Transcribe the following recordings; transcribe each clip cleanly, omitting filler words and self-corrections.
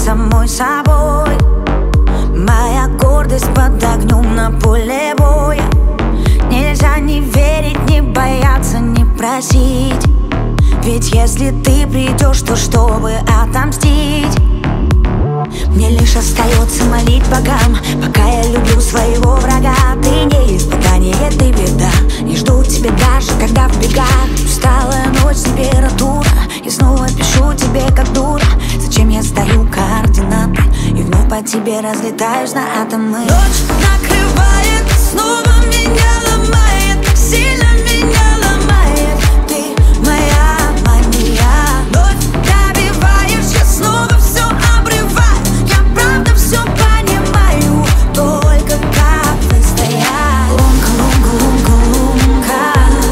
самой собой. Моя гордость под огнем на поле боя. Нельзя не верить, не бояться, не просить. Ведь если ты придешь, то чтобы отомстить, мне лишь остается молить богам, пока я люблю своего врага. Ты не испытание, ты беда. Не жду тебя даже, когда в бегах. Усталая ночь, температура. Я снова пишу тебе как дура. Зачем я сдаю координаты и вновь по тебе разлетаюсь на атомы. Ночь накрывает, снова меня ломает, сильно меня ломает. Ты моя мания. Вновь добиваешь, я снова все обрываю. Я правда все понимаю, только как выстоять. Ломка, ломка, ломка, ломка.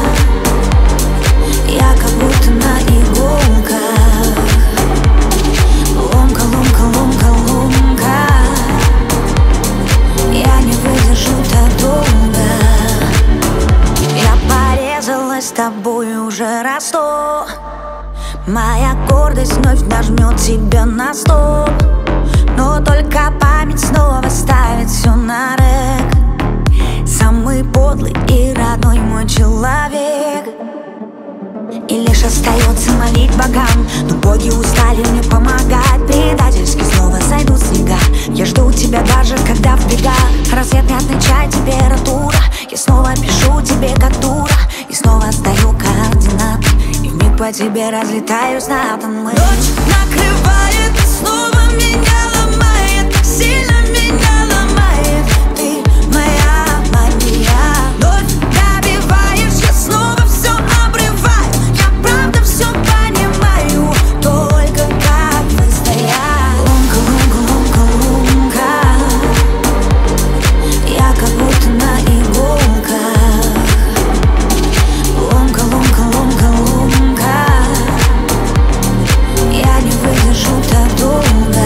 Я как будто на иголках. Ломка, ломка, ломка, ломка. Я не выдержу так долго. Я порезалась с тобой уже раз 100. Моя гордость вновь нажмет тебя на стоп. Но только память снова ставит все на рэк. Самый подлый и родной мой человек. И лишь остается молить богам, но боги устали мне помогать. Предательски снова сойдут снега. Я жду тебя даже когда в бегах. Рассвет не отмечает температура. Я снова пишу тебе как дура. И снова сдаю координаты и вмиг по тебе разлетаюсь на атомы. Ночь накрывает, снова меня ломает, сильно меня ломает. Ты моя мания. Вновь добиваешь, я снова все обрываю. Я правда все понимаю, только как выстоять. Ломка, ломка, ломка, ломка. Я как будто на иголках. Ломка, ломка, ломка, ломка. Я не выдержу так долго.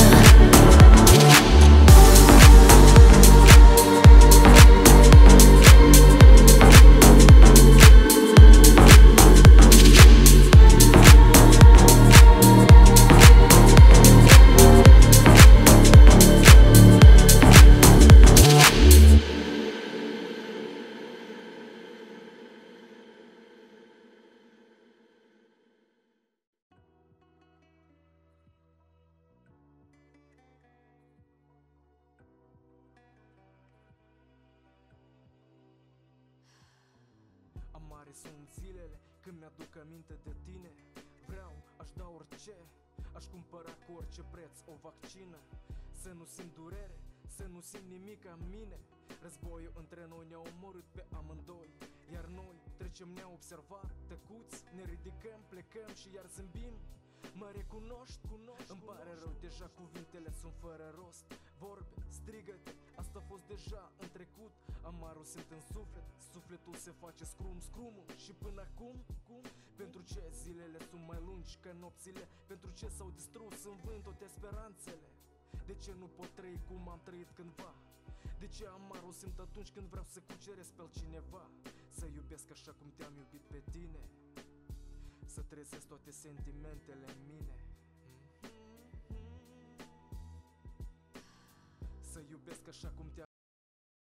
Amare sunt zilele când mi-aduc aminte de tine. Vreau, aș da orice, aș cumpăra cu orice preț o vaccină. Să nu simt durere, să nu simt nimic în mine. Războiul între noi ne-a omorât pe amândoi, iar noi trecem neobservat, tăcuți, ne ridicăm, plecăm și iar zâmbim. Mă recunoști? Îmi pare rău, deja cuvintele sunt fără rost. Vorbe, strigă-te, asta a fost deja în trecut. Amarul simt în suflet, sufletul se face scrumul. Și până acum, pentru ce zilele sunt mai lungi ca nopțile? Pentru ce s-au distrus în vânt toate speranțele? De ce nu pot trăi cum am trăit cândva? De ce amarul simt atunci când vreau să cuceresc pe altcineva? Să iubesc așa cum te-am iubit pe tine, să trezesc toate sentimentele în mine. Să iubesc așa cum te-am